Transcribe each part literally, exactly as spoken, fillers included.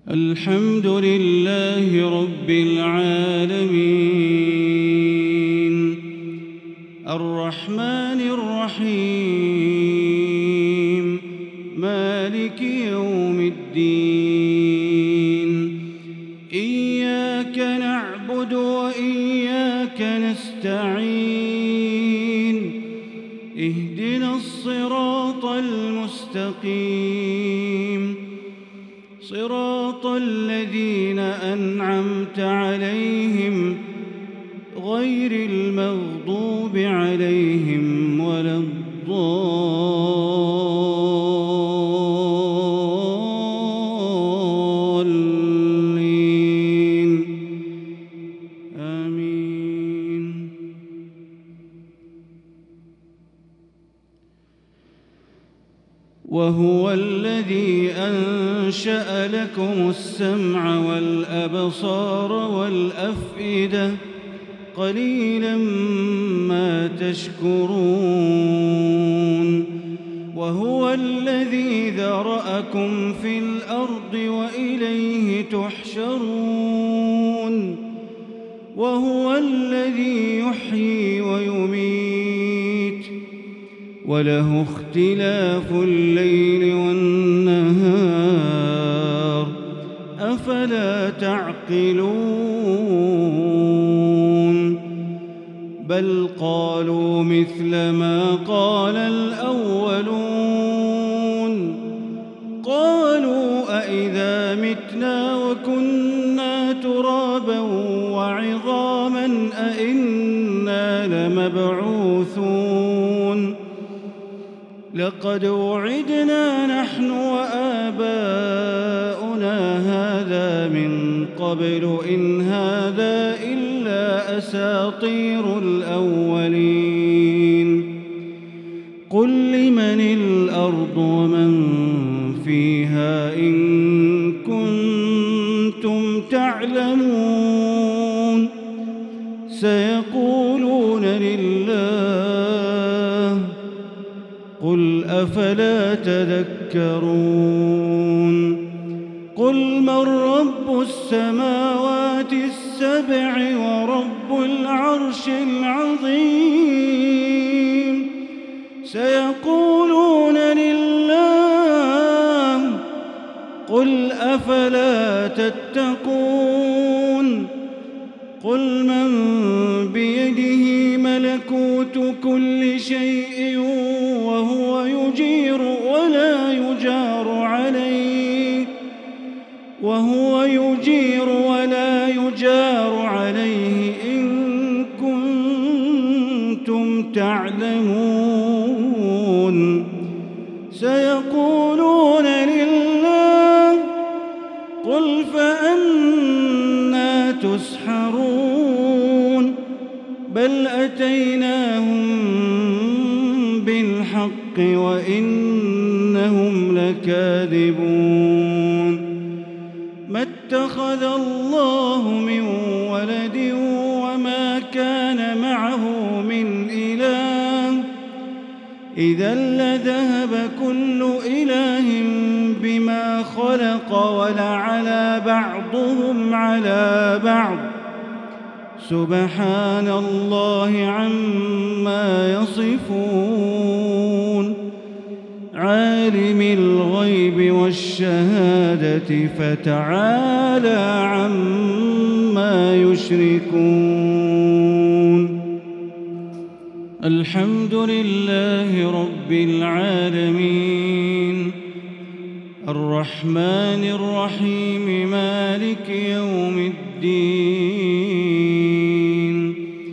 الحمد لله رب العالمين الرحمن الرحيم مالك يوم الدين إياك نعبد وإياك نستعين اهدنا الصراط المستقيم صراط الذين أنعمت عليهم غير المغضوب عليهم ولا الضالين آمين. وهو الذي أنشأ لكم السمع والأبصار والأفئدة قليلا ما تشكرون. وهو الذي ذرأكم في الأرض وإليه تحشرون. وهو الذي يحيي ويميت وله اختلاف الليل والنهار أفلا تعقلون. بل قالوا مثل ما قال الأولون قالوا أئذا متنا وكنا ترابا وعظاما أئنا لمبعوثون. لقد وعدنا نحن وآباؤنا هذا من قبل إن هذا إلا أساطير الأولين. قل لمن الأرض ومن فيها إن كنتم تعلمون. سيقولون لله قل أفلا تذكرون. قل من رب السماوات السبع ورب العرش العظيم. سيقولون لله قل أفلا تتقون. قل من بيده ملكوت كل شيء وهو يجير ولا يجار عليه وهو يجير ولا يجار عليه إن كنتم تعلمون. سيقولون لله قل فأنى تسحرون. بل أتيناهم بالحق وإنهم لكاذبون. ما اتخذ الله من ولد وما كان معه من إله إذا لذهب كل إله بما خلق ولعلى بعضهم على بعض سبحان الله عما يصفون. عالم الغيب والشهادة فتعالى عما يشركون. الحمد لله رب العالمين الرحمن الرحيم مالك يوم الدين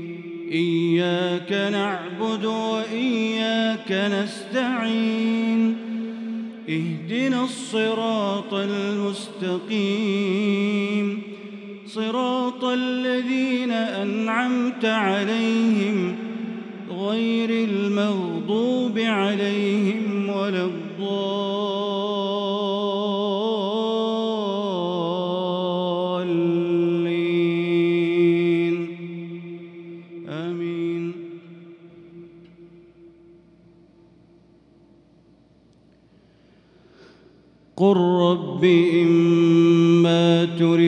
إياك نعبد وإياك نستعين اهدنا الصراط المستقيم صراط الذين أنعمت عليهم غير المغضوب عليهم ولا الضالين آمين. قل رب رب إما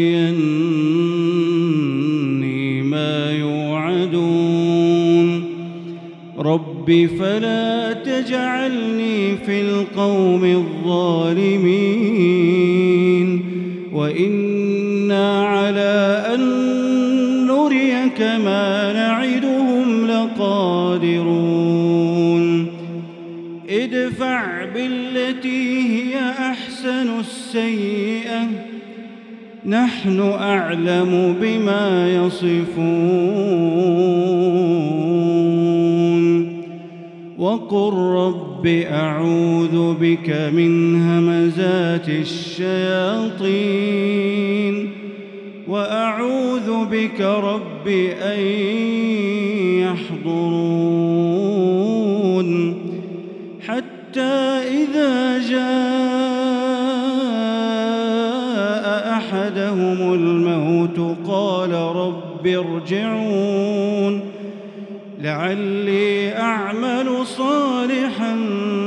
تريني ما يوعدون رب فلا تجعلني في القوم الظالمين وإنا على أن نريك ما نعدهم لقادرون ادفع بالتي هي أحسن السيئة نحن أعلم بما يصفون وقل رب أعوذ بك من همزات الشياطين وأعوذ بك رب أن يحضرون حتى إذا جاء أحدهم الموت قال رب ارجعون لعلي أعمل صالحا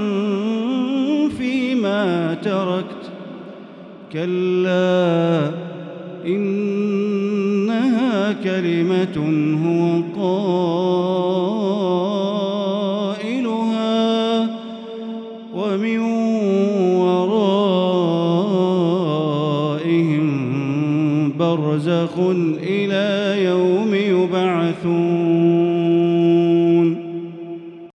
فيما تركت كلا إنها كلمة هو قائلها ومن ورائهم برزخ إلى يوم يبعثون